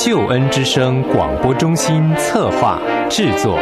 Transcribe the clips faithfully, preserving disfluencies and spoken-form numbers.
救恩之声广播中心策划制作。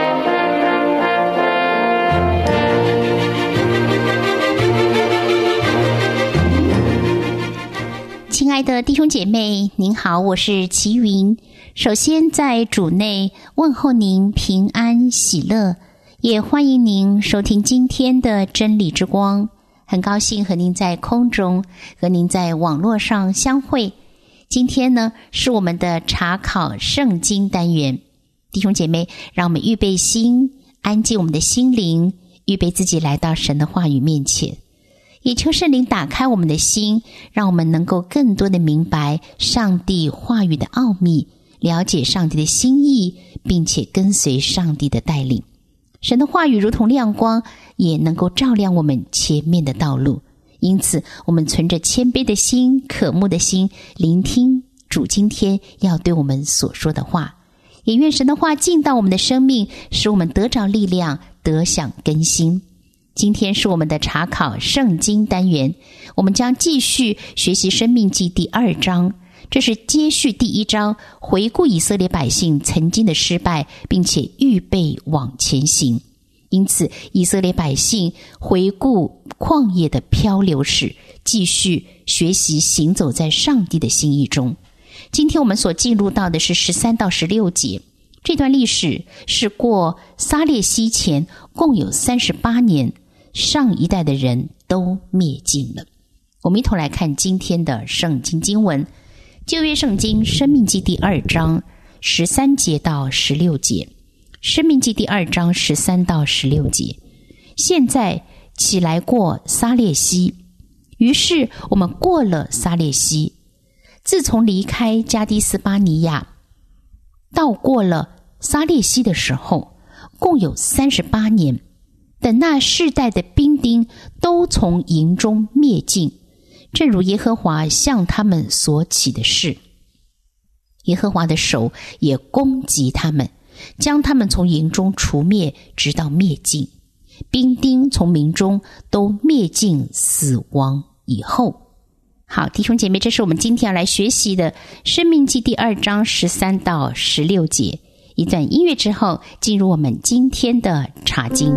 亲爱的弟兄姐妹，您好，我是齐云。首先在主内问候您平安喜乐，也欢迎您收听今天的真理之光。很高兴和您在空中，和您在网络上相会。今天呢，是我们的查考圣经单元。弟兄姐妹，让我们预备心，安静我们的心灵，预备自己来到神的话语面前。也求圣灵打开我们的心，让我们能够更多的明白上帝话语的奥秘，了解上帝的心意，并且跟随上帝的带领。神的话语如同亮光，也能够照亮我们前面的道路。因此，我们存着谦卑的心、渴慕的心，聆听主今天要对我们所说的话。也愿神的话进到我们的生命，使我们得着力量，得享更新。今天是我们的查考圣经单元，我们将继续学习申命记第二章，这是接续第一章，回顾以色列百姓曾经的失败，并且预备往前行。因此，以色列百姓回顾旷野的漂流史，继续学习行走在上帝的心意中。今天我们所进入到的是十三到十六节，这段历史是过撒列西前共有三十八年，上一代的人都灭尽了。我们一同来看今天的圣经经文，旧约圣经申命记第二章十三节到十六节。申命记第二章十三到十六节，现在起来过撒列西，于是我们过了撒列西。自从离开加低斯巴尼亚到过了撒列西的时候，共有三十八年。等那世代的兵丁都从营中灭尽，正如耶和华向他们所起的事。耶和华的手也攻击他们，将他们从营中除灭，直到灭尽。兵丁从民中都灭尽，死亡以后。好，弟兄姐妹，这是我们今天要来学习的申命记第二章十三到十六节。一段音乐之后，进入我们今天的查经。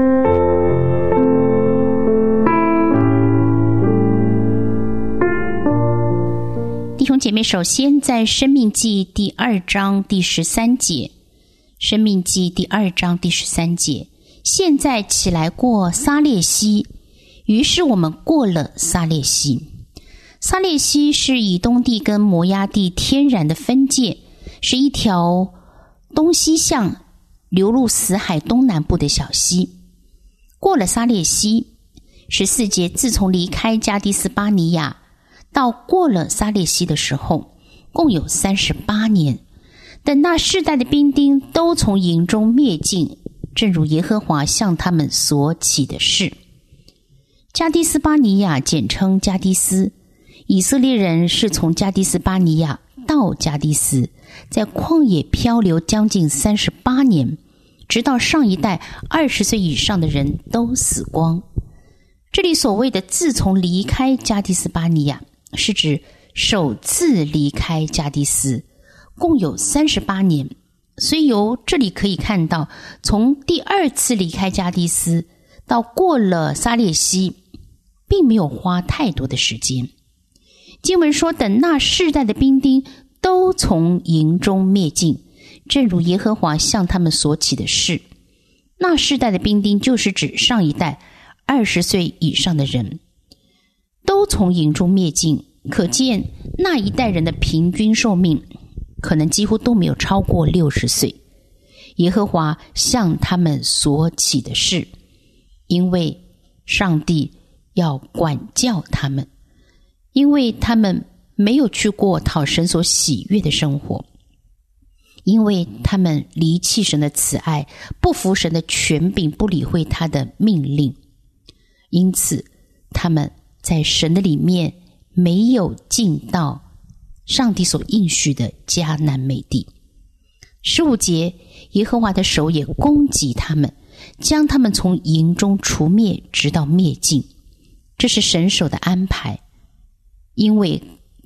弟兄姐妹，首先在申命记第二章第十三节，申命记第二章第十三节，现在起来过撒列西，于是我们过了撒列西。撒列西是以东地跟摩押地天然的分界，是一条东西向流入死海东南部的小溪。过了撒列西，十四节，自从离开加低斯巴尼亚到过了撒列西的时候，共有三十八年。等那世代的兵丁都从营中灭尽，正如耶和华向他们所起的事。加低斯巴尼亚简称加低斯，以色列人是从加低斯巴尼亚到加低斯，在旷野漂流将近三十八年，直到上一代二十岁以上的人都死光。这里所谓的自从离开加低斯巴尼亚，是指首次离开加低斯，共有三十八年。所以由这里可以看到，从第二次离开加低斯到过了撒列西，并没有花太多的时间。经文说，等那世代的兵丁都从营中灭尽，正如耶和华向他们所起的事。那世代的兵丁就是指上一代二十岁以上的人，都从营中灭尽，可见那一代人的平均寿命可能几乎都没有超过六十岁。耶和华向他们所起的事，因为上帝要管教他们，因为他们没有去过讨神所喜悦的生活，因为他们离弃神的慈爱，不服神的权柄，不理会他的命令，因此他们在神的里面没有进到上帝所应许的迦南美地。十五节，耶和华的手也攻击他们，将他们从营中除灭，直到灭尽。这是神手的安排，因为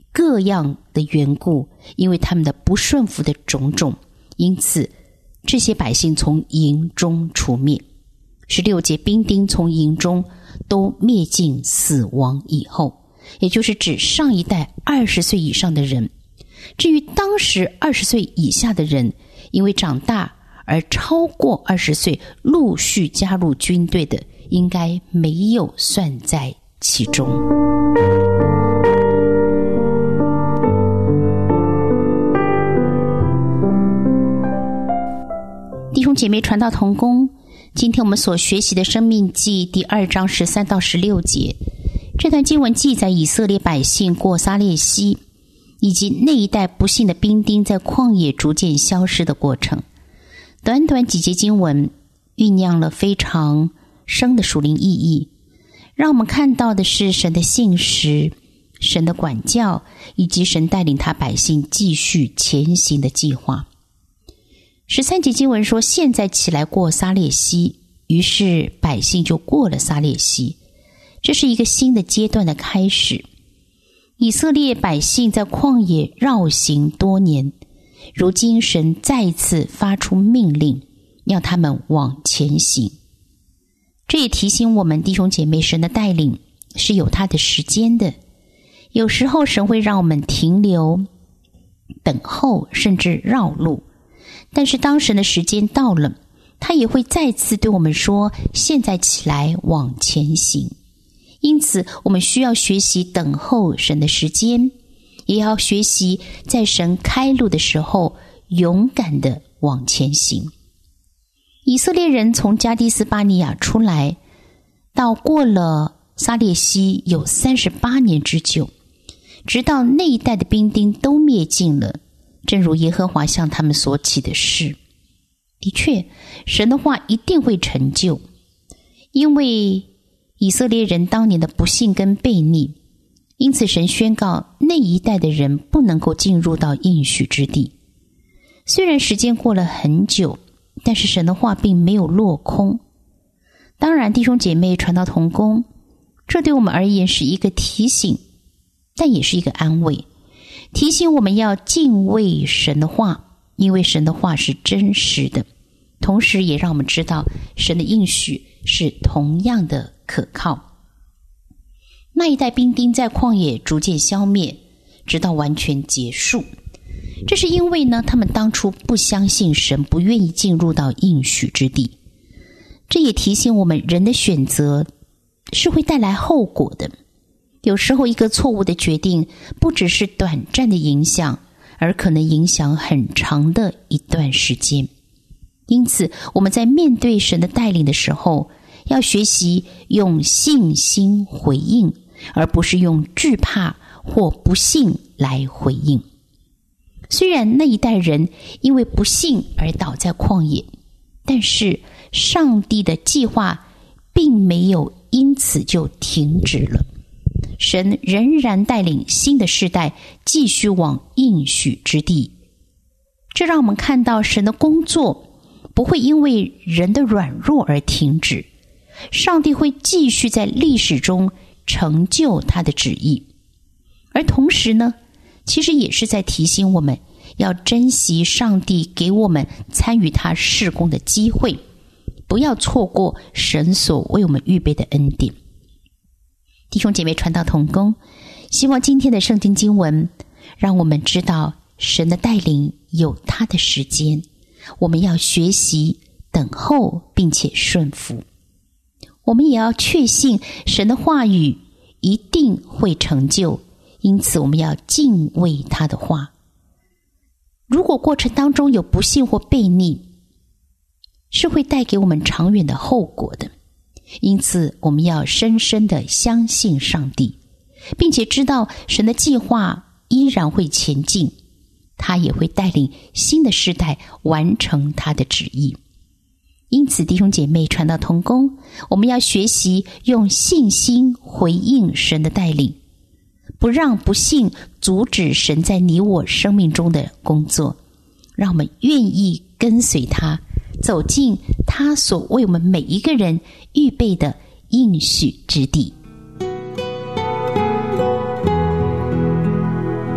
各样的缘故，因为他们的不顺服的种种，因此这些百姓从营中除灭。十六节，兵丁从营中都灭尽死亡以后，也就是指上一代二十岁以上的人。至于当时二十岁以下的人，因为长大而超过二十岁陆续加入军队的，应该没有算在其中。弟兄姐妹，传道同工，今天我们所学习的申命记第二章十三到十六节，这段经文记载以色列百姓过撒烈溪，以及那一代不幸的兵丁在旷野逐渐消失的过程。短短几节经文酝酿了非常深的属灵意义，让我们看到的是神的信实、神的管教，以及神带领他百姓继续前行的计划。十三节经文说，现在起来过撒烈溪，于是百姓就过了撒烈溪。这是一个新的阶段的开始。以色列百姓在旷野绕行多年，如今神再次发出命令，要他们往前行。这也提醒我们弟兄姐妹，神的带领是有他的时间的。有时候神会让我们停留、等候，甚至绕路。但是当神的时间到了，他也会再次对我们说，现在起来往前行。因此我们需要学习等候神的时间，也要学习在神开路的时候勇敢地往前行。以色列人从加迪斯巴尼亚出来，到过了撒烈溪有三十八年之久，直到那一代的兵丁都灭尽了，正如耶和华向他们所起的誓。的确，神的话一定会成就，因为以色列人当年的不幸跟悖逆，因此神宣告那一代的人不能够进入到应许之地。虽然时间过了很久，但是神的话并没有落空。当然，弟兄姐妹，传道同工，这对我们而言是一个提醒，但也是一个安慰，提醒我们要敬畏神的话，因为神的话是真实的，同时也让我们知道神的应许是同样的可靠。那一代兵丁在旷野逐渐消灭，直到完全结束。这是因为呢，他们当初不相信神，不愿意进入到应许之地。这也提醒我们，人的选择是会带来后果的。有时候一个错误的决定不只是短暂的影响，而可能影响很长的一段时间。因此我们在面对神的带领的时候，要学习用信心回应，而不是用惧怕或不信来回应。虽然那一代人因为不信而倒在旷野，但是上帝的计划并没有因此就停止了。神仍然带领新的世代继续往应许之地。这让我们看到神的工作不会因为人的软弱而停止，上帝会继续在历史中成就他的旨意。而同时呢，其实也是在提醒我们要珍惜上帝给我们参与他事工的机会，不要错过神所为我们预备的恩典。弟兄姐妹，传道同工，希望今天的圣经经文让我们知道神的带领有他的时间，我们要学习等候并且顺服。我们也要确信神的话语一定会成就，因此我们要敬畏他的话。如果过程当中有不幸或悖逆，是会带给我们长远的后果的。因此我们要深深的相信上帝，并且知道神的计划依然会前进，他也会带领新的世代完成他的旨意。因此弟兄姐妹，传道同工，我们要学习用信心回应神的带领，不让不信阻止神在你我生命中的工作，让我们愿意跟随他，走进他所为我们每一个人预备的应许之地。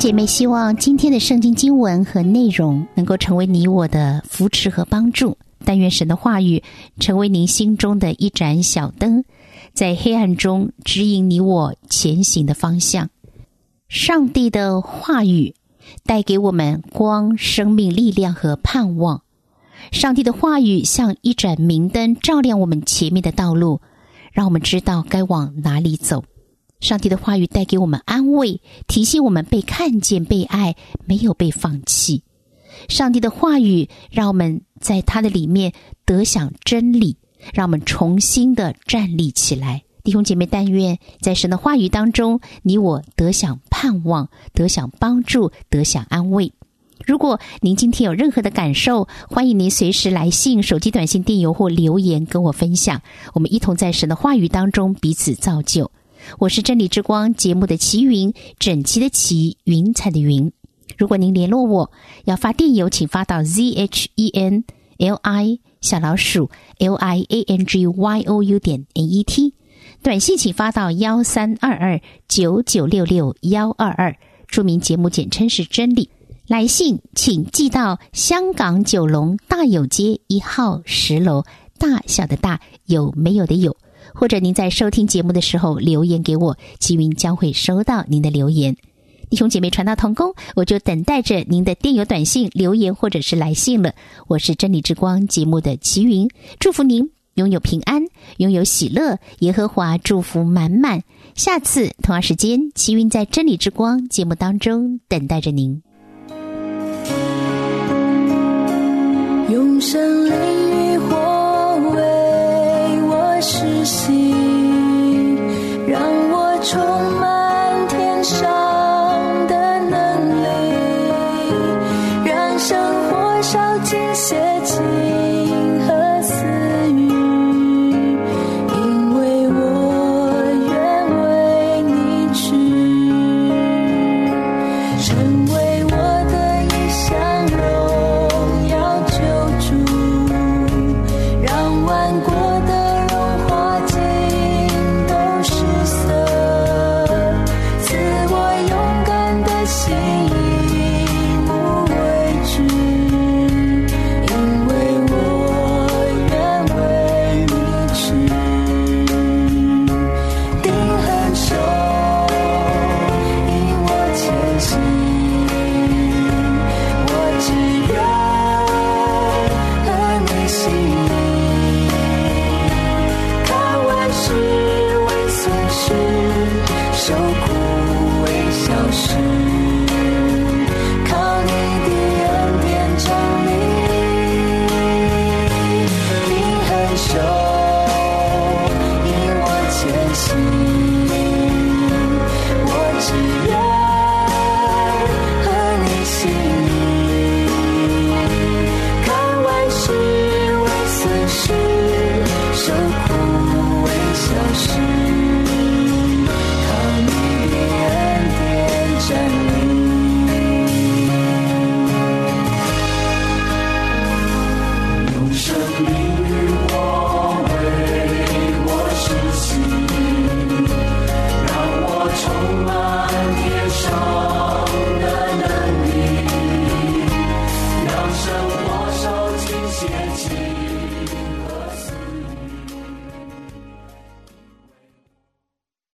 姐妹希望今天的圣经经文和内容能够成为你我的扶持和帮助，但愿神的话语成为您心中的一盏小灯，在黑暗中指引你我前行的方向。上帝的话语带给我们光、生命、力量和盼望。上帝的话语像一盏明灯，照亮我们前面的道路，让我们知道该往哪里走。上帝的话语带给我们安慰，提醒我们被看见、被爱，没有被放弃。上帝的话语让我们在他的里面得享真理，让我们重新的站立起来。弟兄姐妹，但愿在神的话语当中，你我得享盼望，得享帮助，得享安慰。如果您今天有任何的感受，欢迎您随时来信、手机短信、电邮或留言跟我分享，我们一同在神的话语当中彼此造就。我是真理之光节目的齐云，整齐的齐，云彩的云。如果您联络我要发电邮，请发到 z h e n l i 小老鼠 l i a n g y o u 点 n e t， 短信请发到一三二二九九六六一二二，注明节目简称是真理。来信请寄到香港九龙大有街一号十楼，大小的大，有没有的有，或者您在收听节目的时候留言给我，齐云将会收到您的留言。弟兄姐妹传道同工，我就等待着您的电邮、短信、留言或者是来信了。我是真理之光节目的齐云，祝福您拥有平安，拥有喜乐，耶和华祝福满满。下次同样时间，齐云在真理之光节目当中等待着您。 永生